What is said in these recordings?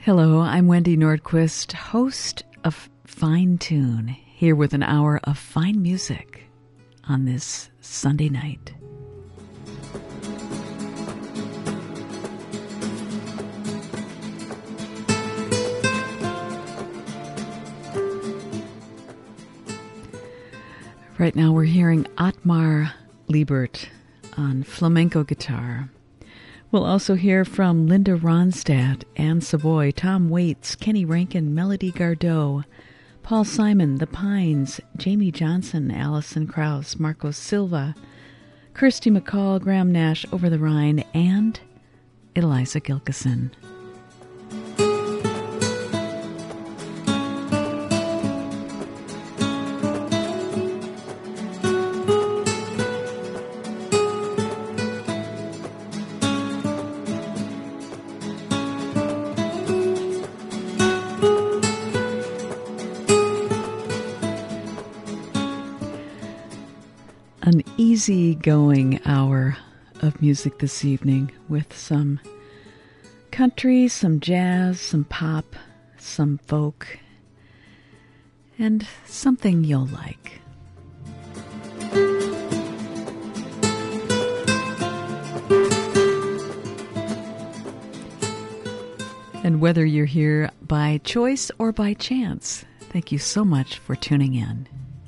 Hello, I'm Wendy Nordquist, host of Fine Tune, here with an hour of fine music on this Sunday night. Right now we're hearing Ottmar Liebert on flamenco guitar. We'll also hear from Linda Ronstadt, Anne Savoy, Tom Waits, Kenny Rankin, Melody Gardot, Paul Simon, The Pines, Jamie Johnson, Alison Krauss, Marcos Silva, Kirsty McCall, Graham Nash, Over the Rhine, and Eliza Gilkison. An easy-going hour of music this evening with some country, some jazz, some pop, some folk, and something you'll like. And whether you're here by choice or by chance, thank you so much for tuning in.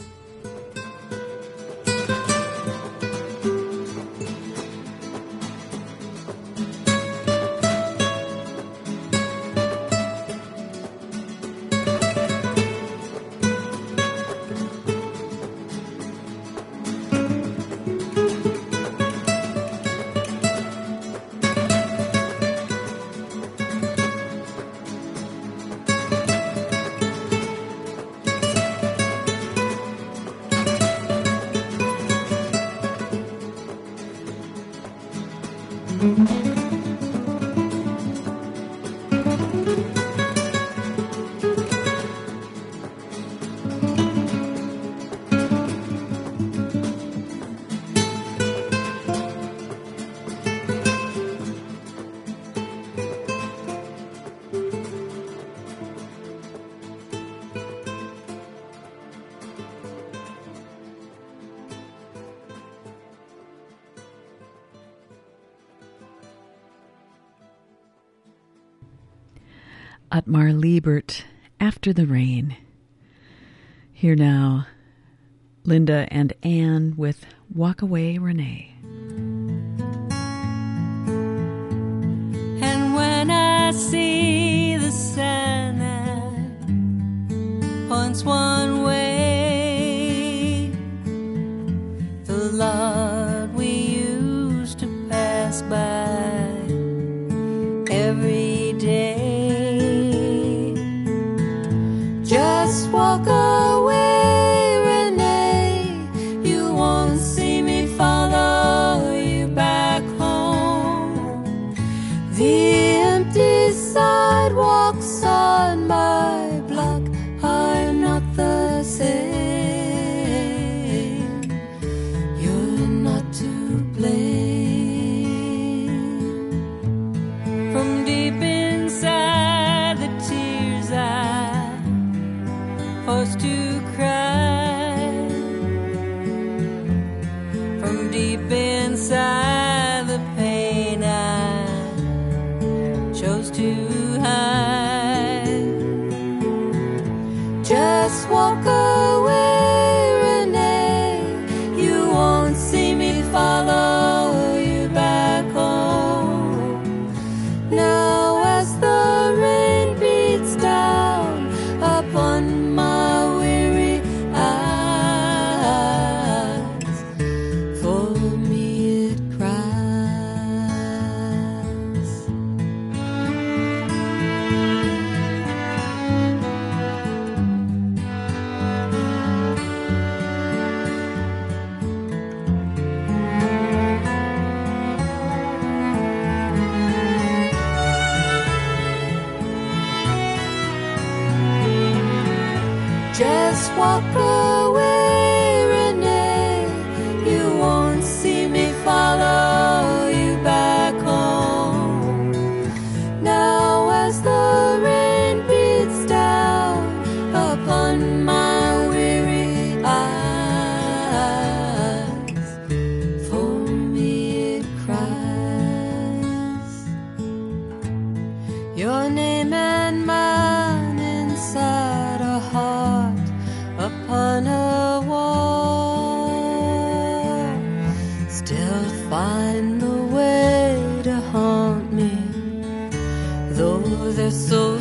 Ottmar Liebert, After the Rain. Here now, Linda and Anne with Walk Away, Renee. And when I see the sun that points one way, the Lord we used to pass by every day. Just walk away, Renee. You won't see me follow you back home. The empty sidewalks on my block are not the same. You're not to blame. From deep inside the tears I forced to cry, from deep inside the pain I chose to hide. Just walk away, Renee. You won't see me follow you back home. Now as the rain beats down upon my weary eyes, for me it cries. Just walk away, Renee. You won't see me follow you back home. Now as the they're so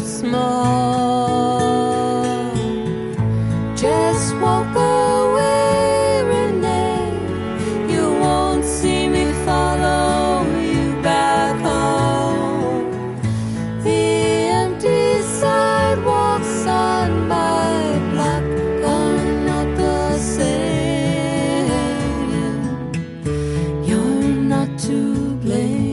small. Just walk away, Renee. You won't see me follow you back home. The empty sidewalks on my block are not the same. You're not to blame.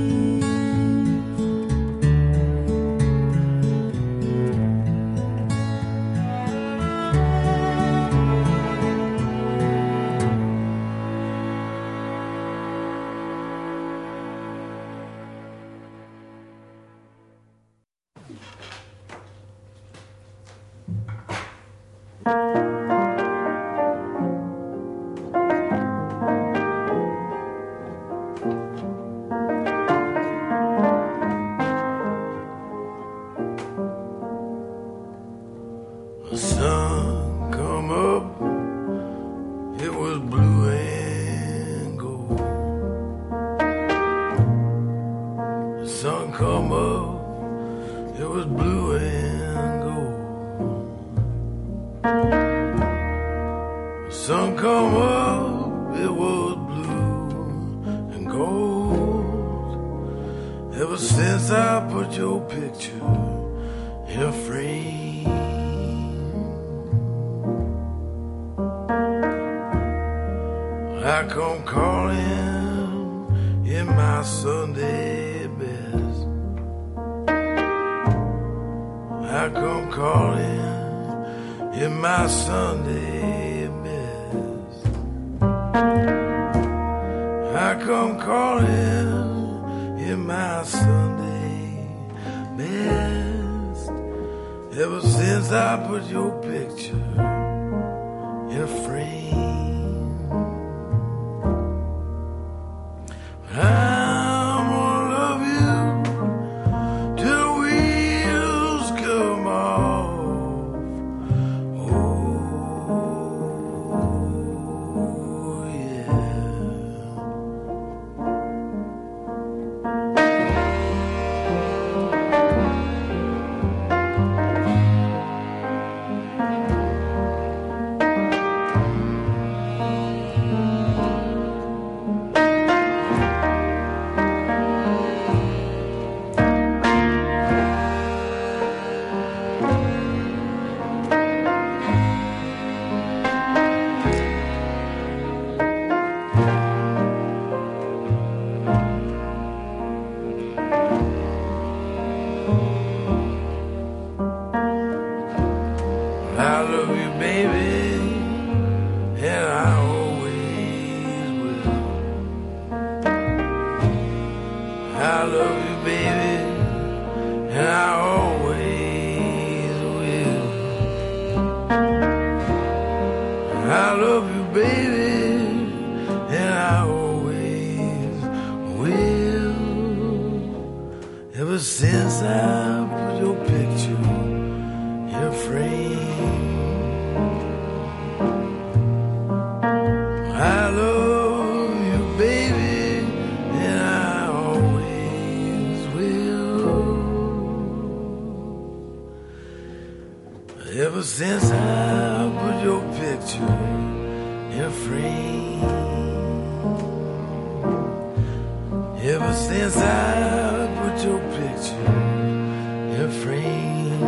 The sun come up, it was blue and gold. The sun come up, it was blue and gold. The sun come up, it was blue and gold. Ever since I put your picture in a frame, I come calling in my Sunday best. I come calling in my Sunday best. I come calling in my Sunday best. Ever since I put your picture in a frame, I'm gonna love you till the wheels come off. Oh, yeah. I love you, baby, and I always will. I love you, baby, and I always will. I love you, baby, and I always will. Ever since I put your picture in a frame, I love you, baby, and I always will. Ever since I put your picture in a frame, ever since I put your picture in a frame,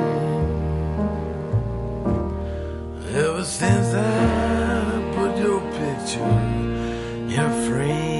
ever since I put your picture in a frame.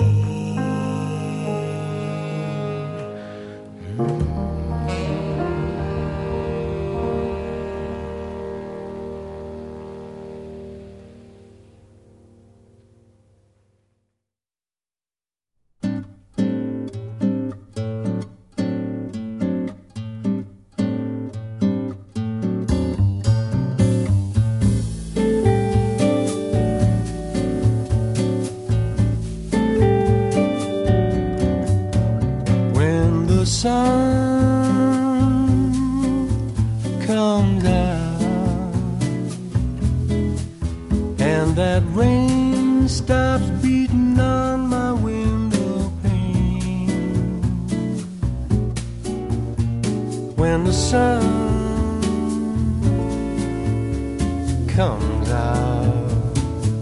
sun comes out and that rain stops beating on my window pane. when the sun comes out.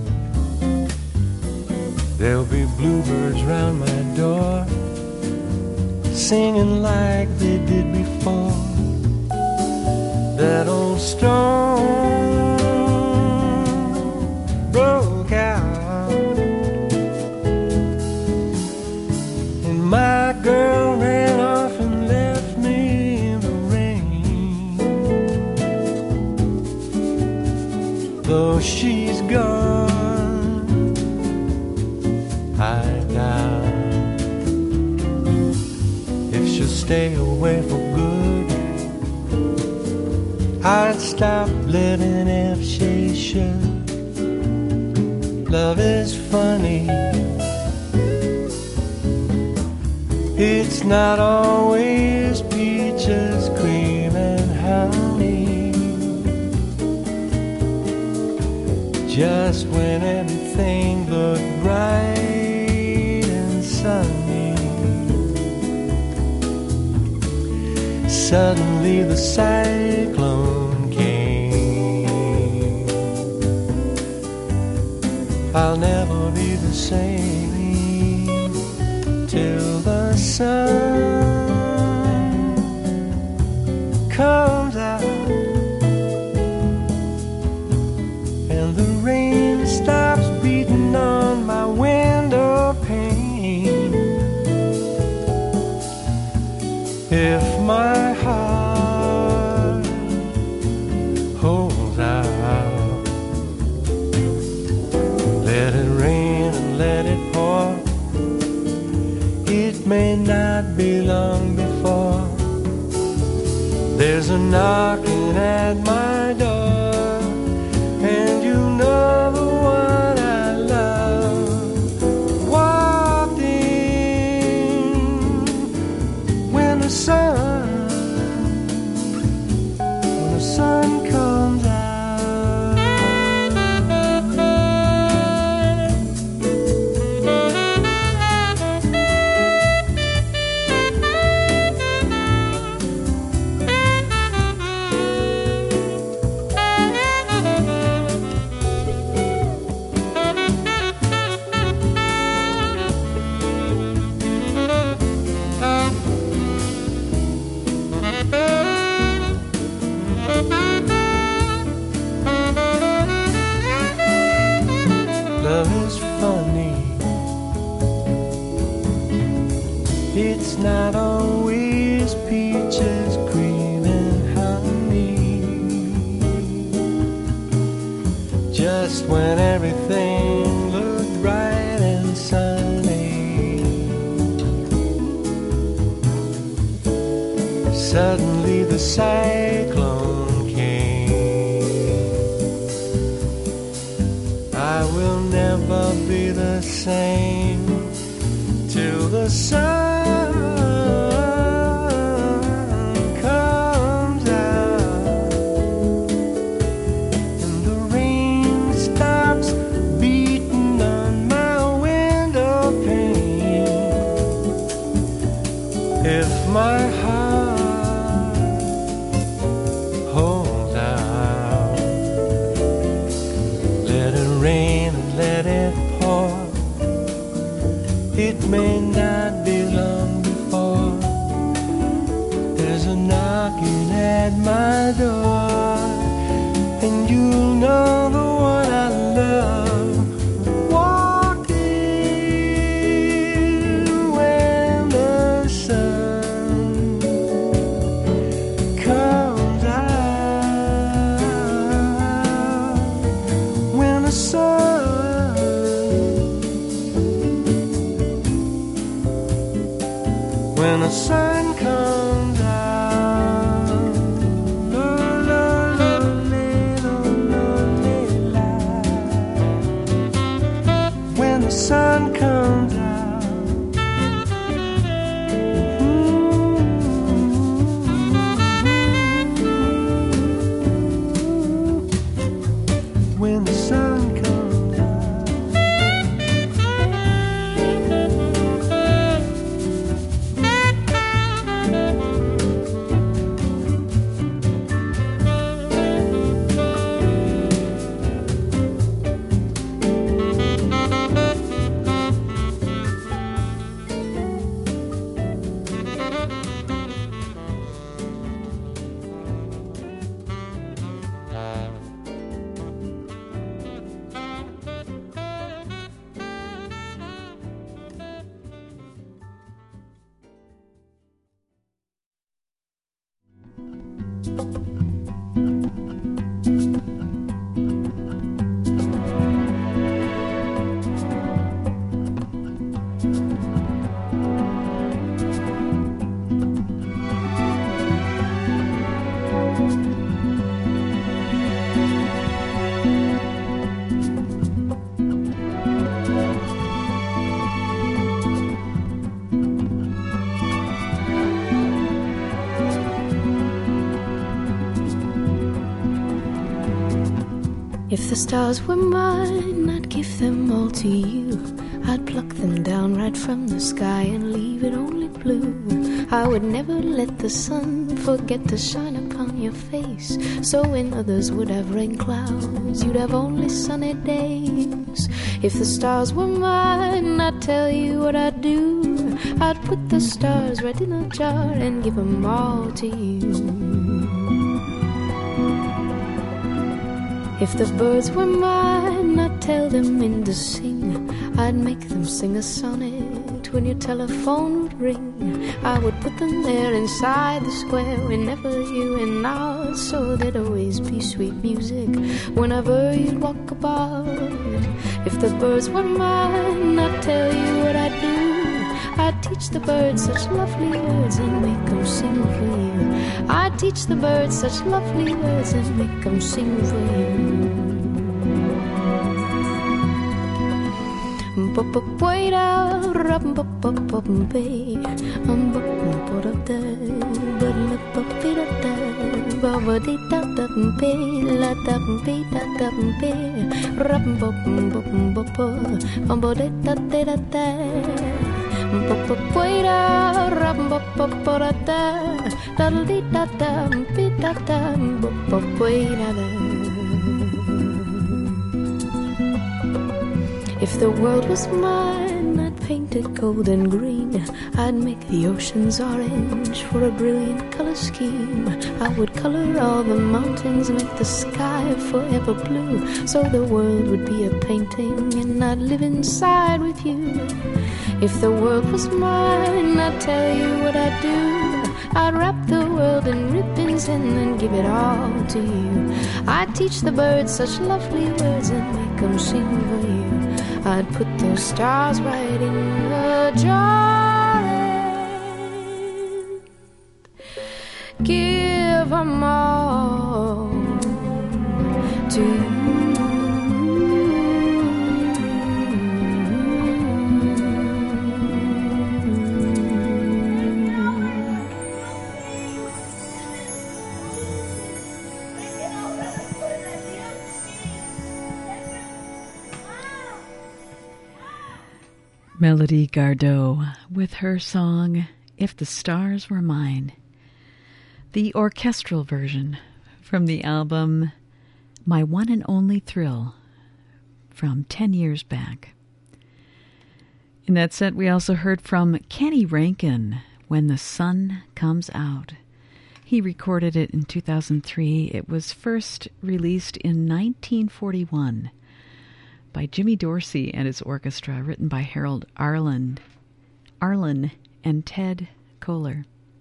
There'll be bluebirds round my door, singing like they did before. That old storm broke out, and my girl ran off and left me in the rain. Though she's gone, I doubt if she'll stay away for good. I'd stop living if she should. Love is funny, it's not always peaches, cream, and honey. Just when everything looked bright and sunny, suddenly the cyclone came. I'll never be the same till the sun comes out and the rain stops beating on my window pane. If my heart holds out, let it rain and let it pour. It may not be long before there's a knocking at my door, and you know the one I love walked in when the sun comes out. Love is funny, it's not always peaches, cream, and honey. Just when everything looked bright and sunny, suddenly the cyclone came. I will never be the same till the sun comes out and the rain stops beating on my window pane. If my heart holds out, let it rain and let it pour. It may not be If the stars were mine, I'd give them all to you. I'd pluck them down right from the sky and leave it only blue. I would never let the sun forget to shine upon your face. So when others would have rain clouds, you'd have only sunny days. If the stars were mine, I'd tell you what I'd do. I'd put the stars right in a jar and give them all to you. If the birds were mine, I'd tell them when to sing. I'd make them sing a sonnet when your telephone would ring. I would put them there inside the square whenever you went out, so there'd always be sweet music whenever you'd walk about. If the birds were mine, I'd tell you what I'd do. I'd teach the birds such lovely words and make them sing for you. I'd teach the birds such lovely words and make them sing for you. If the world was mine, I'd paint it gold and green. I'd make the oceans orange for a brilliant color scheme. I would color all the mountains, make the sky forever blue, so the world would be a painting and I'd live inside with you. If the world was mine, I'd tell you what I'd do. I'd wrap the world in ribbons and then give it all to you. I'd teach the birds such lovely words and make them sing for you. I'd put those stars right in a jar and give them all to you. Melody Gardot with her song, If the Stars Were Mine. The orchestral version from the album My One and Only Thrill from 10 years back. In that set, we also heard from Kenny Rankin, When the Sun Comes Out. He recorded it in 2003. It was first released in 1941. By Jimmy Dorsey and his orchestra, written by Harold Arlen and Ted Koehler.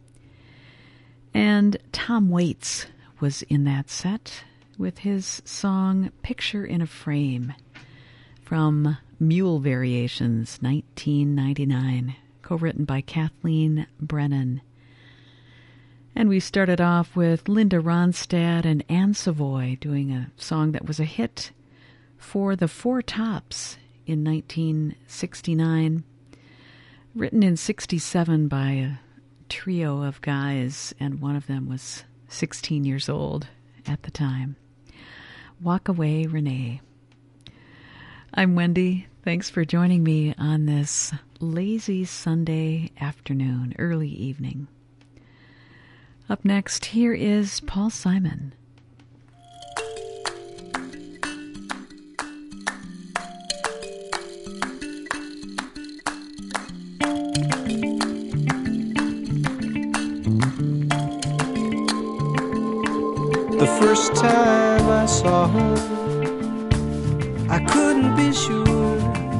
And Tom Waits was in that set with his song Picture in a Frame from Mule Variations, 1999, co-written by Kathleen Brennan. And we started off with Linda Ronstadt and Anne Savoy doing a song that was a hit for the Four Tops in 1969, written in 67 by a trio of guys, and one of them was 16 years old at the time. Walk Away, Renee. I'm Wendy. Thanks for joining me on this lazy Sunday afternoon, early evening. Up next, here is Paul Simon. The first time I saw her, I couldn't be sure,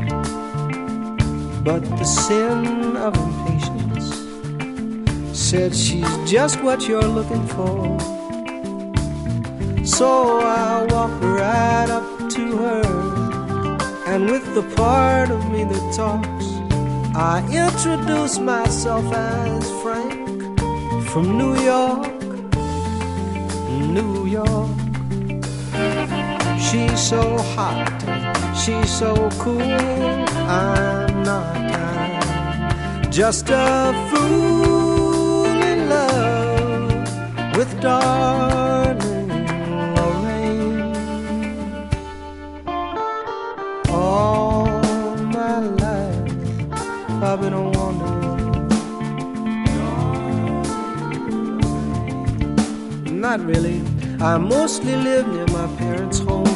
but the sin of impatience said she's just what you're looking for. So I walked right up to her, and with the part of me that talks, I introduced myself as Frank from New York, New York. She's so hot, she's so cool, I'm not. I'm just a fool in love with darling Lorraine. All my life I've been a wanderer. Not really, I mostly live near my parents' home.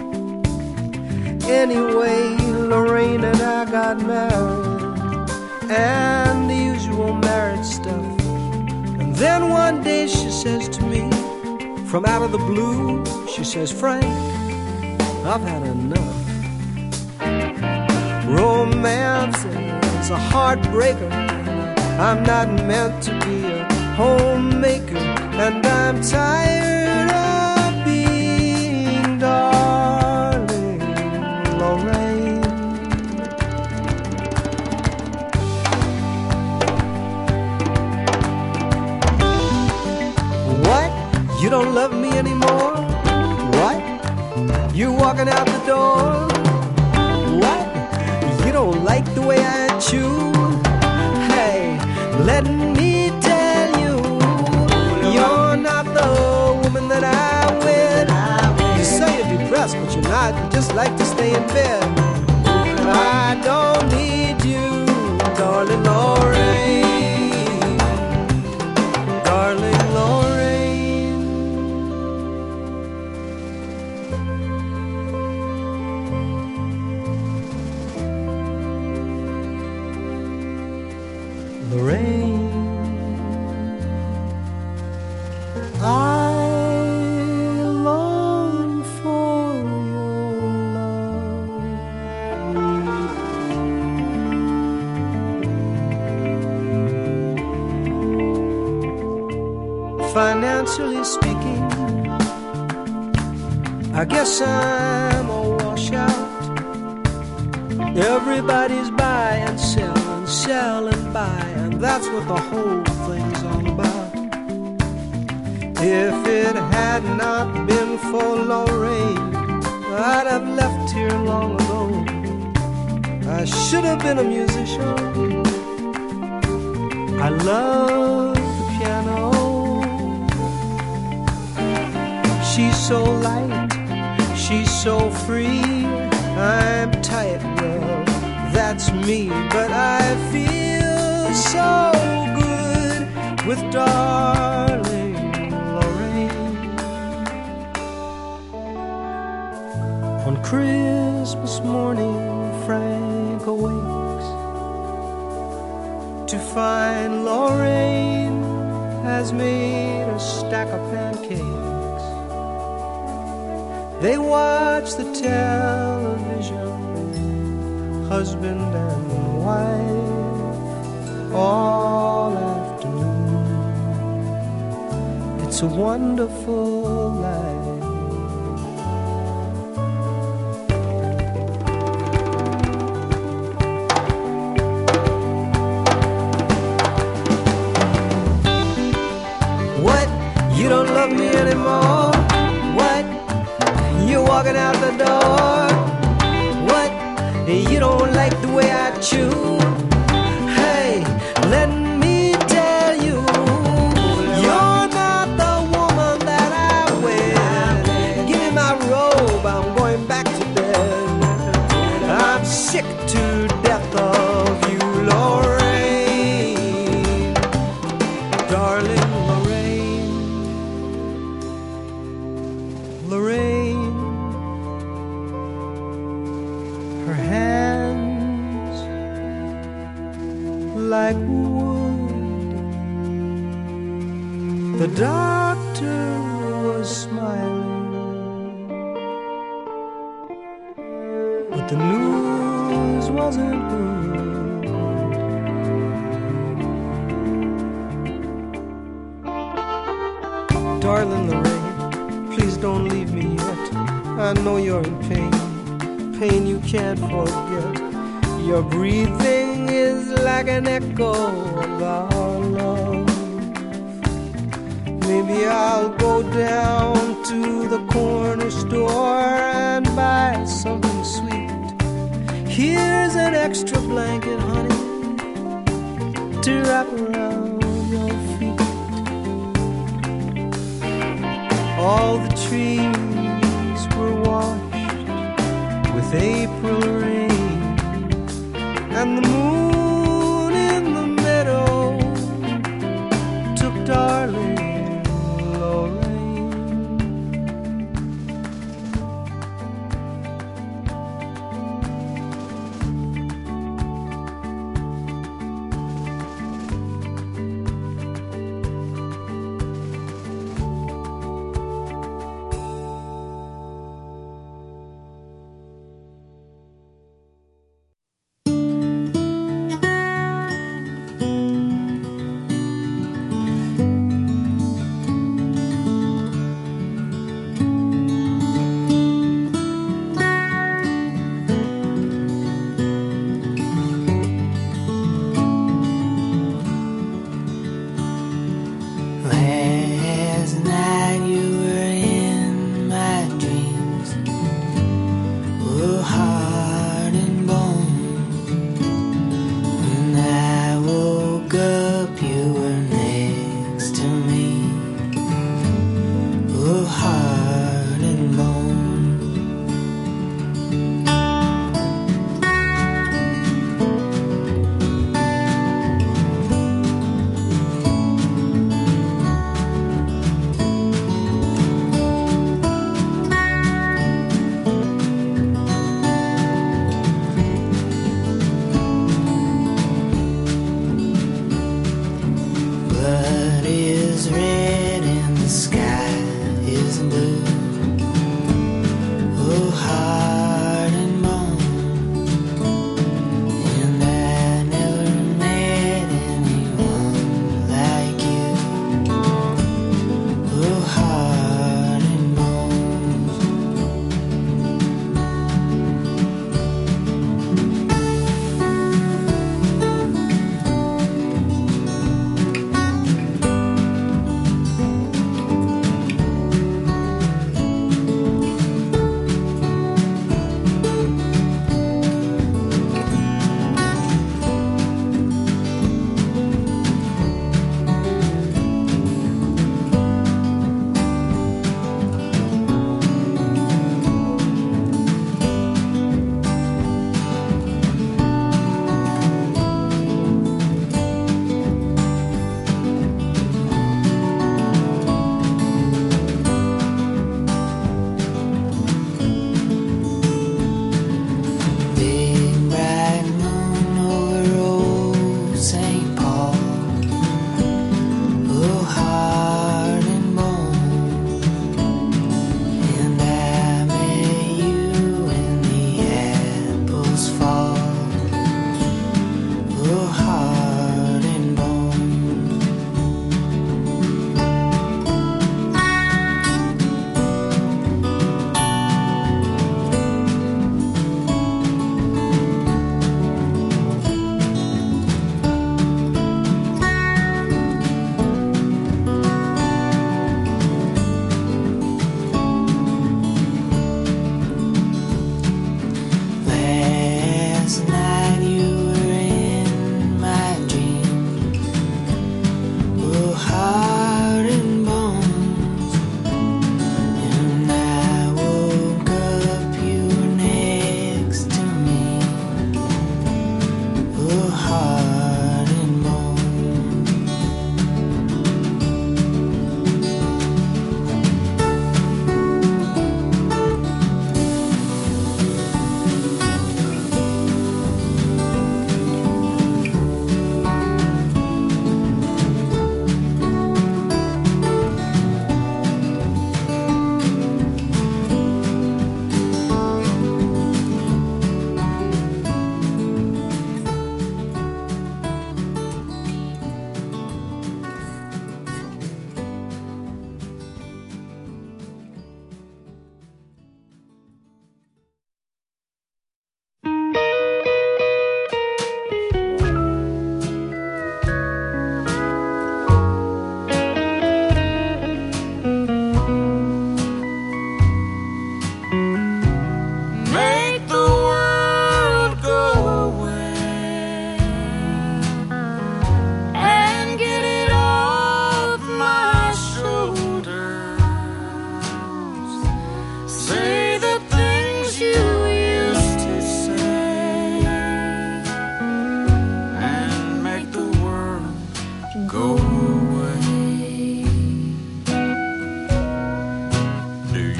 Anyway, Lorraine and I got married, and the usual marriage stuff. And then one day she says to me, from out of the blue, she says, Frank, I've had enough. Romance is a heartbreaker. I'm not meant to be a homemaker, and I'm tired of being darling Lorraine. What? You don't love me anymore? What? You're walking out the door? What? You don't like the way I chew? Hey, let me tell you, you're not the woman that I wed. You say you're depressed, but you're not. You just like to stay in bed. I don't need you, darling Lorraine, darling Lorraine. Lorraine, I long for your love. Financially speaking, I guess I'm a washout. Everybody's buy and sell and buy, and that's what the whole thing's all about. If it had not been for Lorraine, I'd have left here long ago. I should have been a musician. I love the piano. She's so light, she's so free. I'm tight, well, that's me. But I feel so good with darling Lorraine. On Christmas morning, Frank awakes to find Lorraine has made a stack of pancakes. They watch the television, husband and wife, all afternoon. It's a wonderful life. What? You don't love me anymore? What? You're walking out the door? What? You don't like the way I chew? Hey, let me tell you, you're not the woman that I wed. Give me my robe, I'm going back to bed. I'm sick to death of you, Lorraine, darling Lorraine, Lorraine. Her hands like wood. The doctor was smiling, but the news wasn't good. Darling Lorraine, please don't leave me yet. I know you're in pain, pain you can't forget. Your breathing is like an echo of our love. Maybe I'll go down to the corner store and buy something sweet. Here's an extra blanket, honey, to wrap around your feet. All the trees were washed with April rain, and the moon in the meadow took darling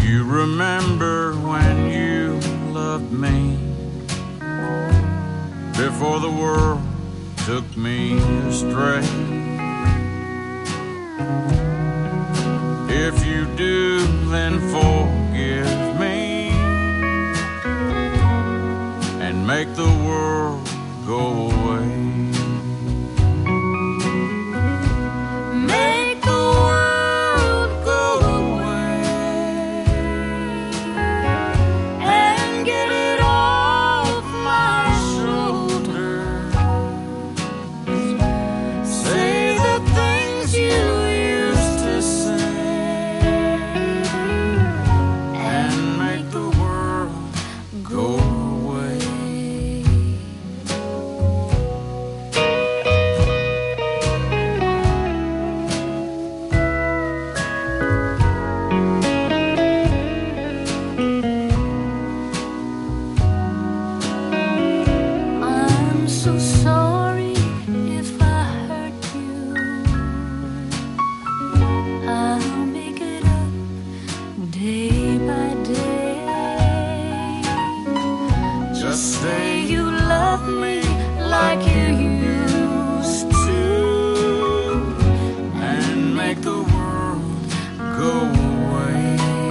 You remember when you loved me before the world took me astray. If you do, then forgive me and make the world go away. Make the world go away and get it off my shoulders. Say the things you used to say and make the world go away. I'm so sorry if I hurt you. I'll make it up day by day. Just say you love me like you used to and make the world go away.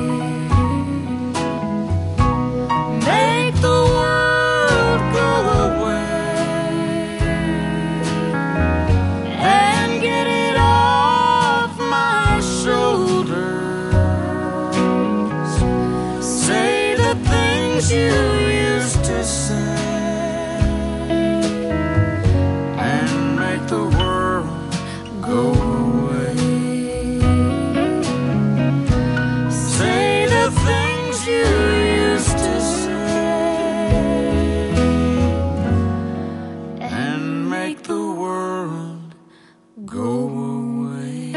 Make the world go away and get it off my shoulders. Say the things you used to say and make the world go away. Say the things you used to say and make the world go away.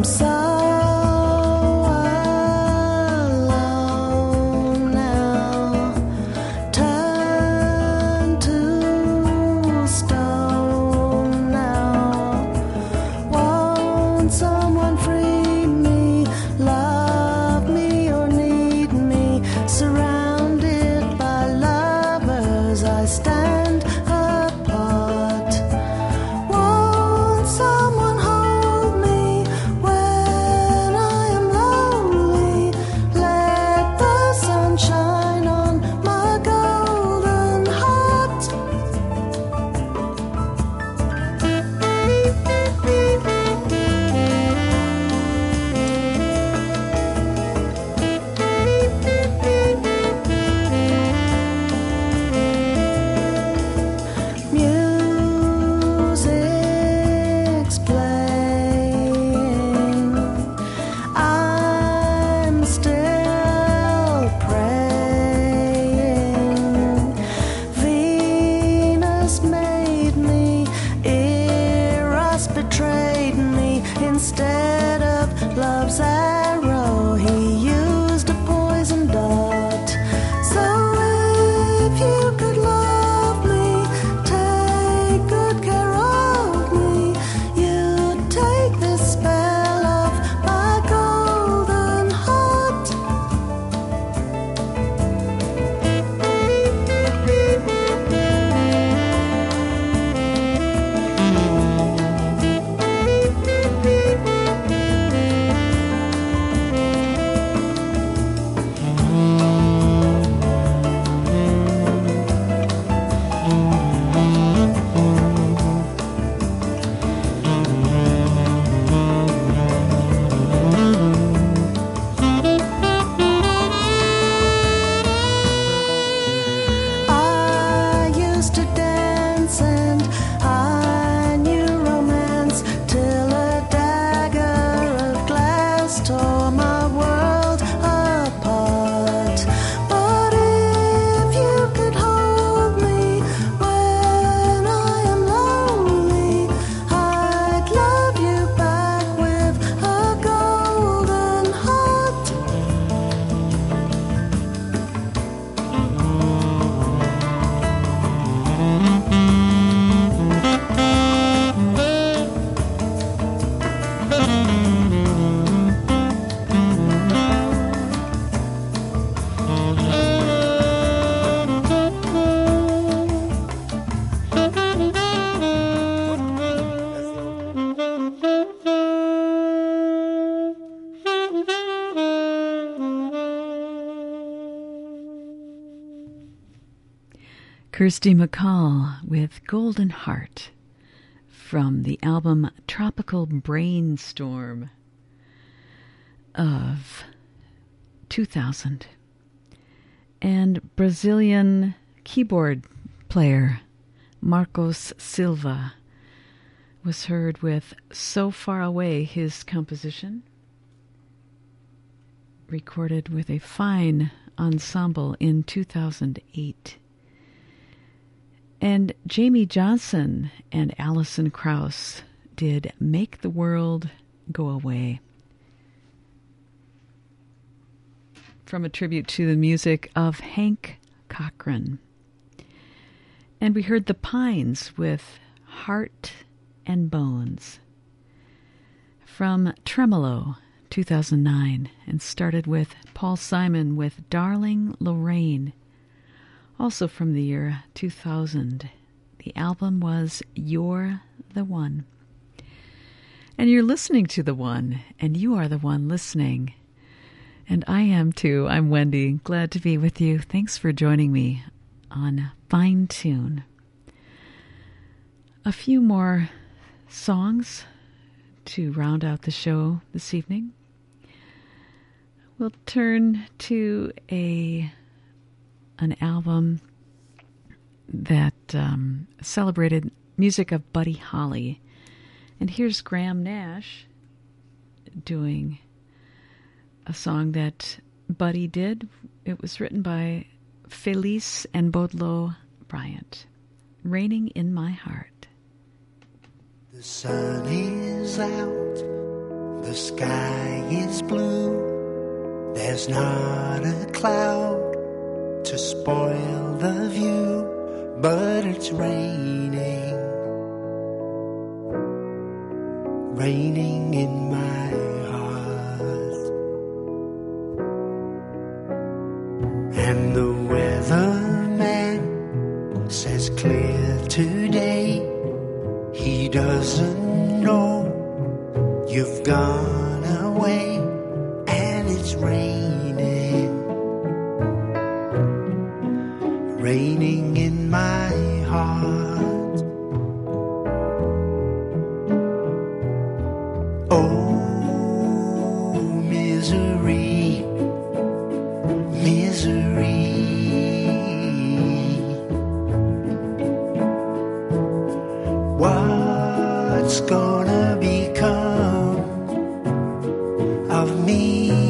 so alone now, turn to stone now. Won't someone free me, love me or need me? Surrounded by lovers, I stand apart. Won't someone hold me when I am lonely? Let the sun shine on my golden heart. Music's playing, I'm still praying. Venus made me, Eros betrayed me. Instead of love's arrow, he used a poison dart. So if you could love me, take good care of me, you'd take this spell off my golden heart. I used to dance and I knew romance till a dagger of glass tore my world apart. But if you could hold me when I am lonely, I'd love you back with a golden heart. Kirsty MacColl with Golden Heart from the album Tropical Brainstorm of 2000. And Brazilian keyboard player Marcos Silva was heard with So Far Away, his composition, recorded with a fine ensemble in 2008. And Jamie Johnson and Alison Krauss did Make the World Go Away, from a tribute to the music of Hank Cochran. And we heard The Pines with Heart and Bones from Tremolo, 2009, and started with Paul Simon with Darling Lorraine, also from the year 2000. The album was You're the One. And you're listening to The One, and you are the one listening. And I am too. I'm Wendy. Glad to be with you. Thanks for joining me on Fine Tune. A few more songs to round out the show this evening. We'll turn to an album that celebrated music of Buddy Holly. And here's Graham Nash doing a song that Buddy did. It was written by Felice and Bodlo Bryant. Raining in My Heart. The sun is out, The sky is blue, there's not a cloud to spoil the view, but it's raining, raining in my heart. And the weatherman says clear today. He doesn't know you've gone away, and it's raining, raining in my heart. Oh, misery, misery. What's gonna become of me?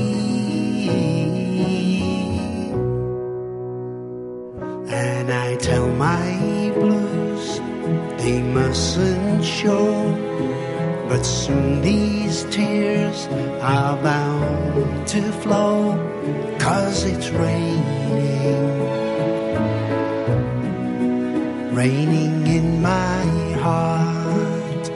And I tell my blues they mustn't show, but soon these tears are bound to flow, 'cause it's raining, raining in my heart.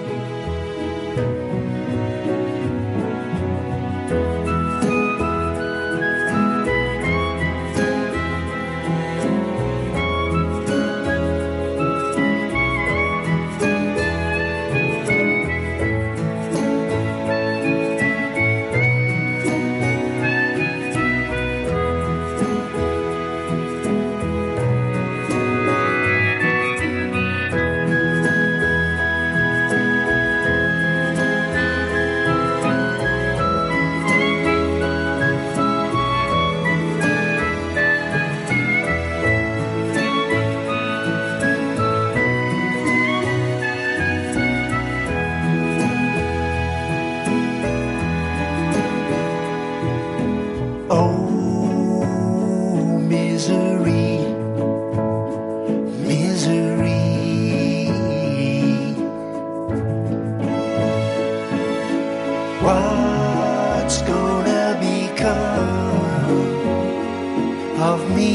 What's gonna become of me?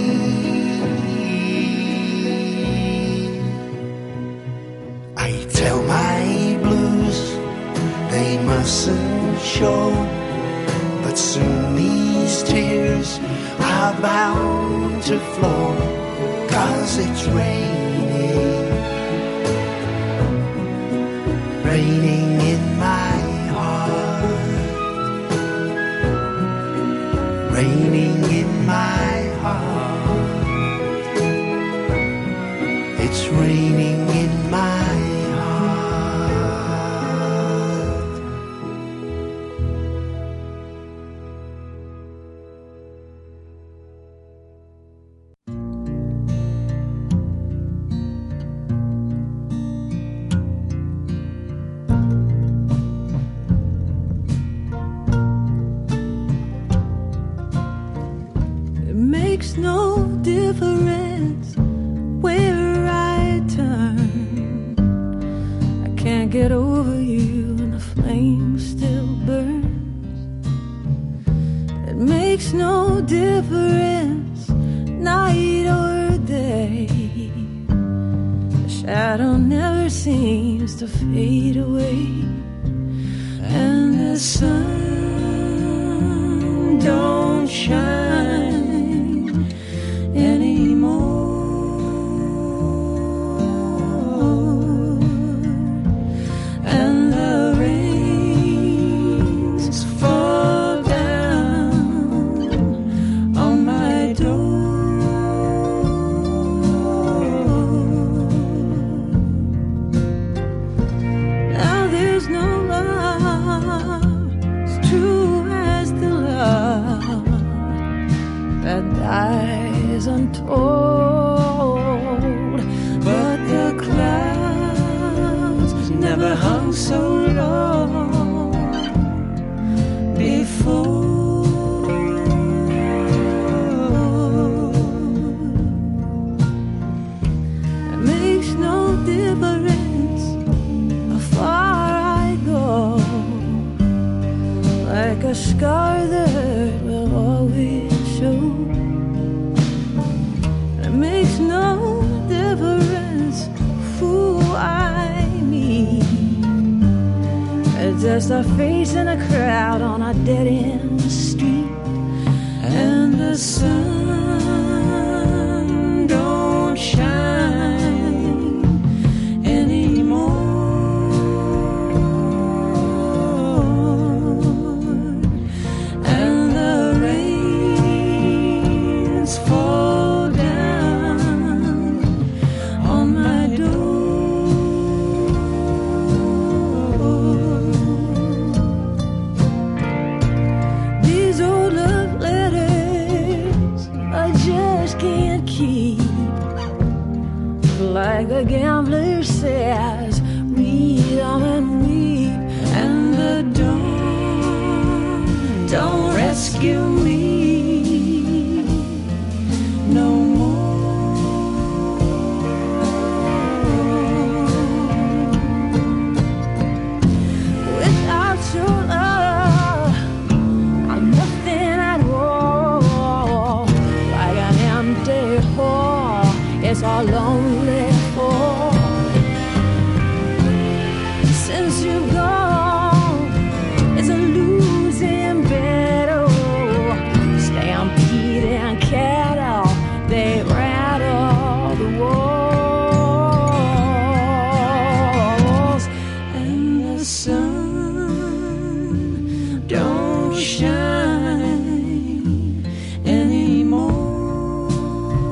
I tell my blues they mustn't show, but soon these tears are bound to flow, 'cause it's raining, raining in my heart, raining in my heart. It's raining in my heart. Makes no difference where I turn. I can't get over you and the flame still burns. It makes no difference night or day. The shadow never seems to fade away, and the sun don't shine anymore, and the rains fall down on my door. Now there's no love as true as the love that dies untold, but the clouds never hung so low before. It makes no difference how far I go, just a face in a crowd on a dead-end street. And the sun don't shine anymore. And the rains fall down on my door. These old love letters I just can't keep. Like the gambler says, read on and weep. And the dawn don't rescue me no more. Without your love, I'm nothing at all. Like an empty hole, it's all lonely for. Since you've gone, it's a losing battle. Stampede and cattle, they rattle the walls. And the sun don't shine anymore.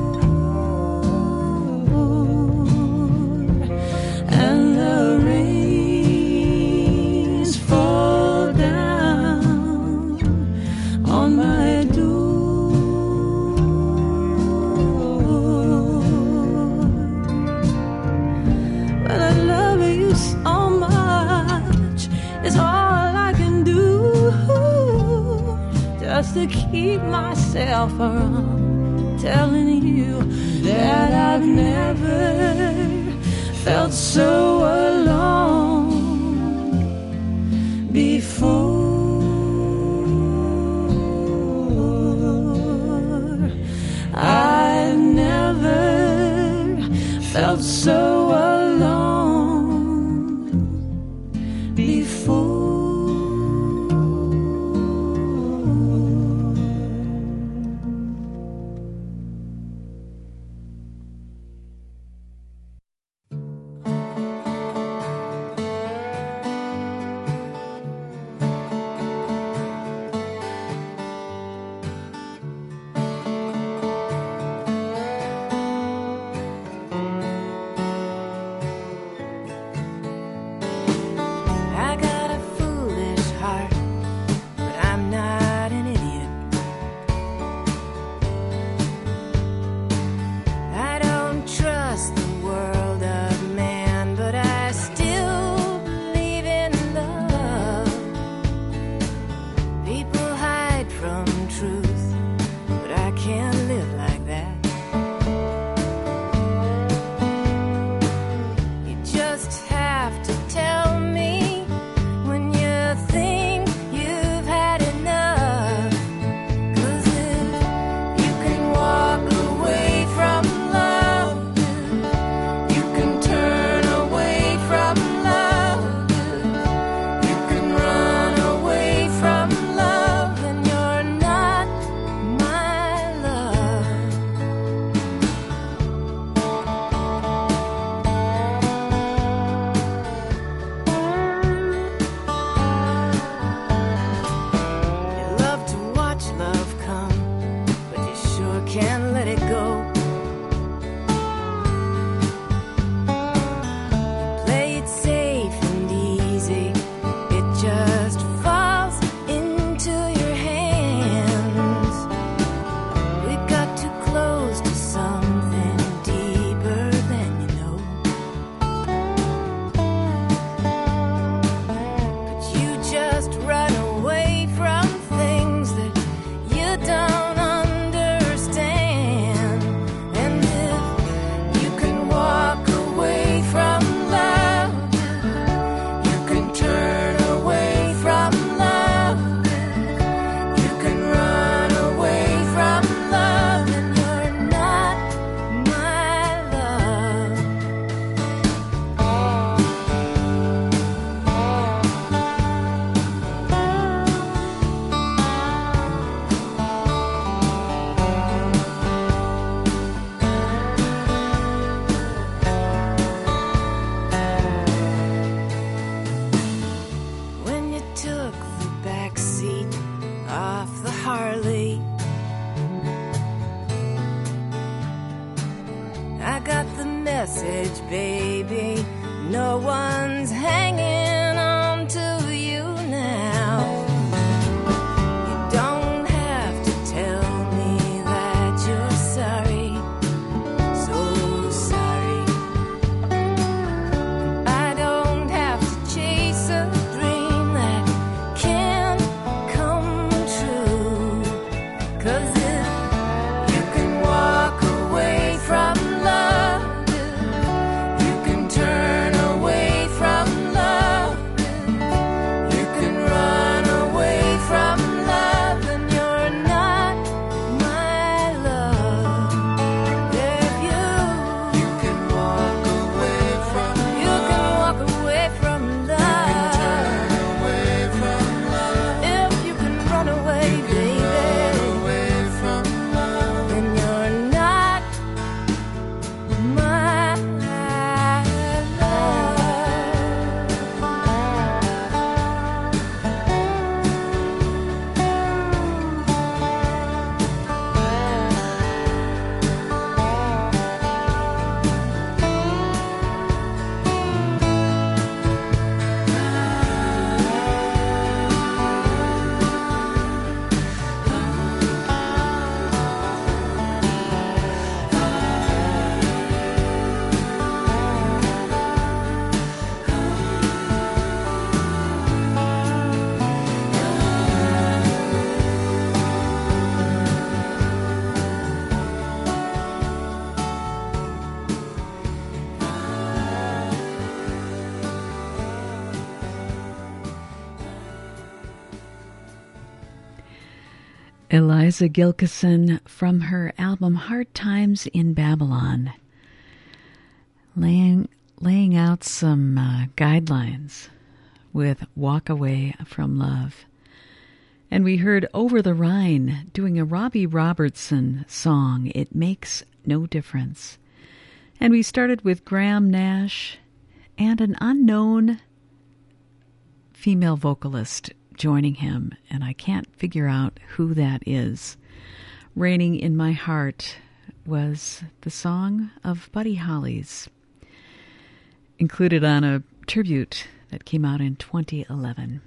And the rains fall down on my door. But I love you so much, it's all I can do, just to keep myself from telling you that I've never felt so alone before. I've never felt so alone before. passage, baby. No one's hanging on to you now. You don't have to tell me that you're sorry, so sorry. I don't have to chase a dream that can't come true. 'Cause if you can walk away from love, you can turn away from love, you can run away from love, and you're not my love. If you can walk away from love, you can walk away from love, turn away from love. If you can run away, baby, away from love, then you're not my love. Eliza Gilkyson from her album Hard Times in Babylon, laying out some guidelines with Walk Away from Love. And we heard Over the Rhine doing a Robbie Robertson song, It Makes No Difference. And we started with Graham Nash and an unknown female vocalist joining him, and I can't figure out who that is. Raining in My Heart was the song of Buddy Holly's, included on a tribute that came out in 2011.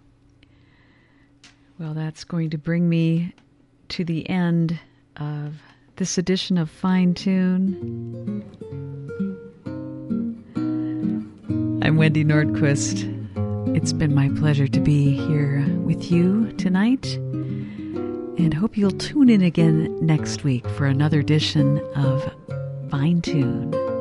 Well, that's going to bring me to the end of this edition of Fine Tune. I'm Wendy Nordquist. It's been my pleasure to be here with you tonight, and hope you'll tune in again next week for another edition of Fine Tune.